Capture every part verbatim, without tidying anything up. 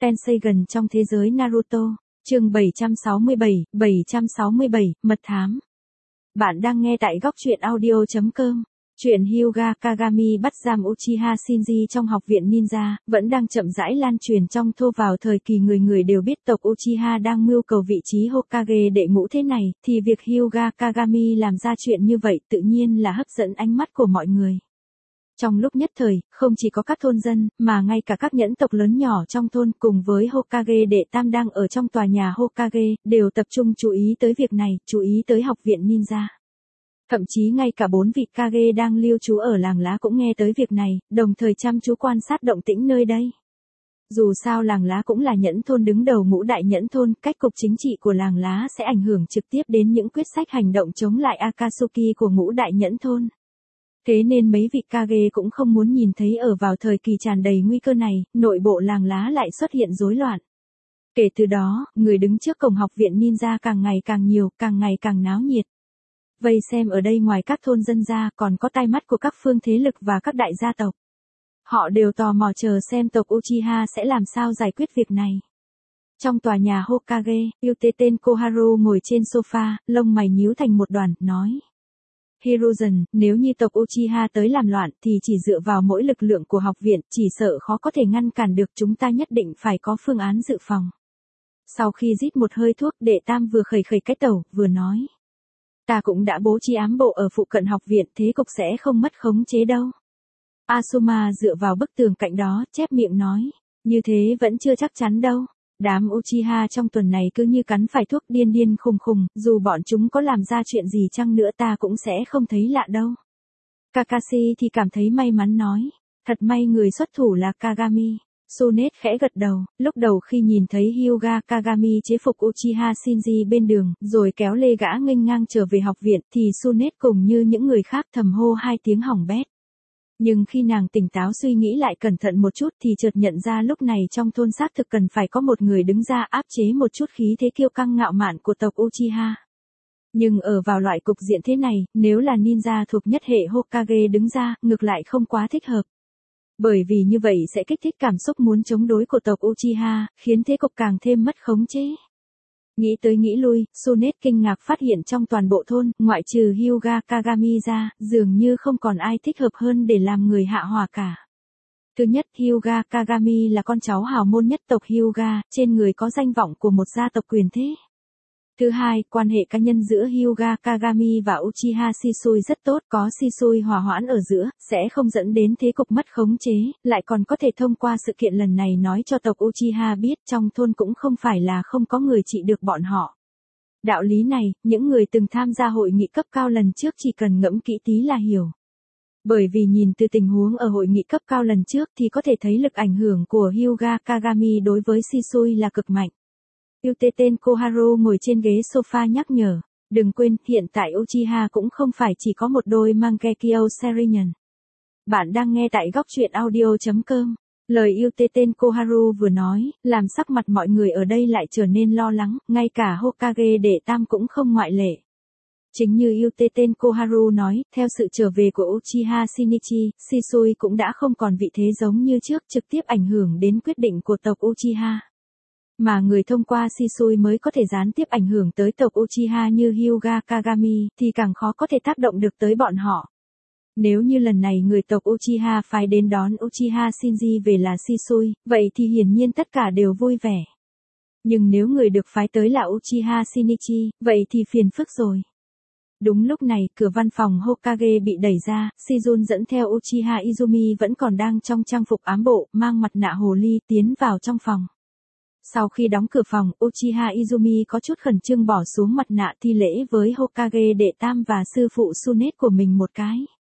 Tensei gần trong thế giới Naruto, chương bảy trăm sáu mươi bảy, bảy trăm sáu mươi bảy, mật thám. Bạn đang nghe tại góc truyện audio chấm com. Chuyện Hyuga Kagami bắt giam Uchiha Shinji trong học viện ninja, vẫn đang chậm rãi lan truyền trong thô vào thời kỳ người người đều biết tộc Uchiha đang mưu cầu vị trí Hokage đệ ngũ thế này, thì việc Hyuga Kagami làm ra chuyện như vậy tự nhiên là hấp dẫn ánh mắt của mọi người. Trong lúc nhất thời, không chỉ có các thôn dân, mà ngay cả các nhẫn tộc lớn nhỏ trong thôn cùng với Hokage đệ tam đang ở trong tòa nhà Hokage, đều tập trung chú ý tới việc này, chú ý tới học viện ninja. Thậm chí ngay cả bốn vị Kage đang lưu trú ở làng lá cũng nghe tới việc này, đồng thời chăm chú quan sát động tĩnh nơi đây. Dù sao làng lá cũng là nhẫn thôn đứng đầu ngũ đại nhẫn thôn, cách cục chính trị của làng lá sẽ ảnh hưởng trực tiếp đến những quyết sách hành động chống lại Akatsuki của ngũ đại nhẫn thôn. Thế nên mấy vị Kage cũng không muốn nhìn thấy ở vào thời kỳ tràn đầy nguy cơ này, nội bộ làng lá lại xuất hiện rối loạn. Kể từ đó, người đứng trước cổng học viện ninja càng ngày càng nhiều, càng ngày càng náo nhiệt. Vây xem ở đây ngoài các thôn dân ra còn có tai mắt của các phương thế lực và các đại gia tộc. Họ đều tò mò chờ xem tộc Uchiha sẽ làm sao giải quyết việc này. Trong tòa nhà Hokage, Yuteten Koharu ngồi trên sofa, lông mày nhíu thành một đoàn, nói. Hiruzen, nếu như tộc Uchiha tới làm loạn thì chỉ dựa vào mỗi lực lượng của học viện, chỉ sợ khó có thể ngăn cản được, chúng ta nhất định phải có phương án dự phòng. Sau khi rít một hơi thuốc, đệ tam vừa khởi khởi cái tẩu, vừa nói. Ta cũng đã bố trí ám bộ ở phụ cận học viện, thế cục sẽ không mất khống chế đâu. Asuma dựa vào bức tường cạnh đó, chép miệng nói. Như thế vẫn chưa chắc chắn đâu. Đám Uchiha trong tuần này cứ như cắn phải thuốc điên điên khùng khùng, dù bọn chúng có làm ra chuyện gì chăng nữa ta cũng sẽ không thấy lạ đâu. Kakashi thì cảm thấy may mắn nói. Thật may người xuất thủ là Kagami. Tsunade khẽ gật đầu, lúc đầu khi nhìn thấy Hyuga Kagami chế phục Uchiha Shinji bên đường, rồi kéo lê gã nghênh ngang trở về học viện, thì Tsunade cùng như những người khác thầm hô hai tiếng hỏng bét. Nhưng khi nàng tỉnh táo suy nghĩ lại cẩn thận một chút thì chợt nhận ra lúc này trong thôn xác thực cần phải có một người đứng ra áp chế một chút khí thế kiêu căng ngạo mạn của tộc Uchiha. Nhưng ở vào loại cục diện thế này, nếu là ninja thuộc nhất hệ Hokage đứng ra, ngược lại không quá thích hợp. Bởi vì như vậy sẽ kích thích cảm xúc muốn chống đối của tộc Uchiha, khiến thế cục càng thêm mất khống chế. Nghĩ tới nghĩ lui, Tsunade kinh ngạc phát hiện trong toàn bộ thôn, ngoại trừ Hyuga Kagami ra, dường như không còn ai thích hợp hơn để làm người hạ hỏa cả. Thứ nhất, Hyuga Kagami là con cháu hào môn nhất tộc Hyuga, trên người có danh vọng của một gia tộc quyền thế. Thứ hai, quan hệ cá nhân giữa Hyuga Kagami và Uchiha Shisui rất tốt, có Shisui hòa hoãn ở giữa, sẽ không dẫn đến thế cục mất khống chế, lại còn có thể thông qua sự kiện lần này nói cho tộc Uchiha biết trong thôn cũng không phải là không có người trị được bọn họ. Đạo lý này, những người từng tham gia hội nghị cấp cao lần trước chỉ cần ngẫm kỹ tí là hiểu. Bởi vì nhìn từ tình huống ở hội nghị cấp cao lần trước thì có thể thấy lực ảnh hưởng của Hyuga Kagami đối với Shisui là cực mạnh. Yuteten Koharu ngồi trên ghế sofa nhắc nhở, đừng quên, hiện tại Uchiha cũng không phải chỉ có một đôi Mangekyo Sharingan. Bạn đang nghe tại góc truyện audio chấm com. Lời Yuteten Koharu vừa nói, làm sắc mặt mọi người ở đây lại trở nên lo lắng, ngay cả Hokage đệ tam cũng không ngoại lệ. Chính như Yuteten Koharu nói, theo sự trở về của Uchiha Shinichi, Shisui cũng đã không còn vị thế giống như trước, trực tiếp ảnh hưởng đến quyết định của tộc Uchiha. Mà người thông qua Shisui mới có thể gián tiếp ảnh hưởng tới tộc Uchiha như Hyuga Kagami, thì càng khó có thể tác động được tới bọn họ. Nếu như lần này người tộc Uchiha phái đến đón Uchiha Shinji về là Shisui, vậy thì hiển nhiên tất cả đều vui vẻ. Nhưng nếu người được phái tới là Uchiha Shinichi, vậy thì phiền phức rồi. Đúng lúc này, cửa văn phòng Hokage bị đẩy ra, Shizun dẫn theo Uchiha Izumi vẫn còn đang trong trang phục ám bộ, mang mặt nạ hồ ly tiến vào trong phòng. Sau khi đóng cửa phòng, Uchiha Izumi có chút khẩn trương bỏ xuống mặt nạ thi lễ với Hokage đệ tam và sư phụ Tsunade của mình một cái.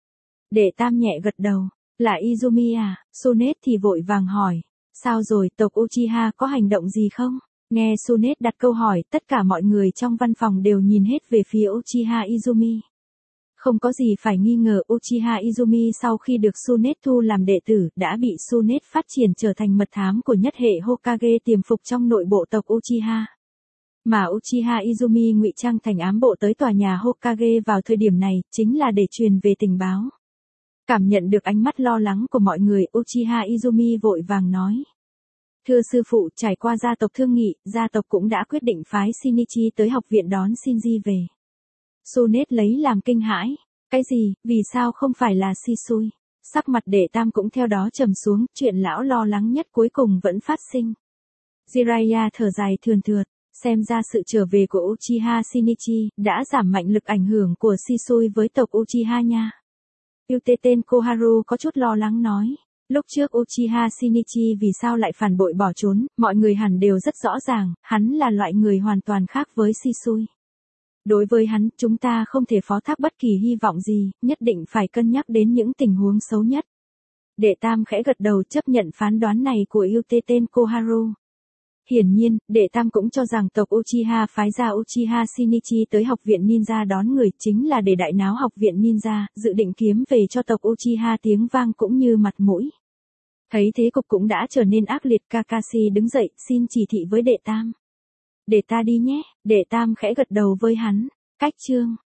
Đệ tam nhẹ gật đầu, là Izumi à? Tsunade thì vội vàng hỏi, sao rồi, tộc Uchiha có hành động gì không? Nghe Tsunade đặt câu hỏi, tất cả mọi người trong văn phòng đều nhìn hết về phía Uchiha Izumi. Không có gì phải nghi ngờ, Uchiha Izumi sau khi được Tsunade thu làm đệ tử, đã bị Tsunade phát triển trở thành mật thám của nhất hệ Hokage tiềm phục trong nội bộ tộc Uchiha. Mà Uchiha Izumi ngụy trang thành ám bộ tới tòa nhà Hokage vào thời điểm này, chính là để truyền về tình báo. Cảm nhận được ánh mắt lo lắng của mọi người, Uchiha Izumi vội vàng nói. Thưa sư phụ, trải qua gia tộc thương nghị, gia tộc cũng đã quyết định phái Shinichi tới học viện đón Shinji về. Sunet lấy làm kinh hãi. Cái gì, vì sao không phải là Shisui? Sắc mặt đệ tam cũng theo đó trầm xuống, chuyện lão lo lắng nhất cuối cùng vẫn phát sinh. Jiraiya thở dài thườn thượt, xem ra sự trở về của Uchiha Shinichi đã giảm mạnh lực ảnh hưởng của Shisui với tộc Uchiha nha. Yuteten Koharu có chút lo lắng nói. Lúc trước Uchiha Shinichi vì sao lại phản bội bỏ trốn, mọi người hẳn đều rất rõ ràng, hắn là loại người hoàn toàn khác với Shisui. Đối với hắn, chúng ta không thể phó thác bất kỳ hy vọng gì, nhất định phải cân nhắc đến những tình huống xấu nhất. Đệ tam khẽ gật đầu chấp nhận phán đoán này của Yuteten Koharu. Hiển nhiên, đệ tam cũng cho rằng tộc Uchiha phái ra Uchiha Shinichi tới học viện ninja đón người chính là để đại náo học viện ninja, dự định kiếm về cho tộc Uchiha tiếng vang cũng như mặt mũi. Thấy thế cục cũng đã trở nên ác liệt, Kakashi đứng dậy, xin chỉ thị với đệ tam. Để ta đi nhé, đệ tam khẽ gật đầu với hắn. Cách chương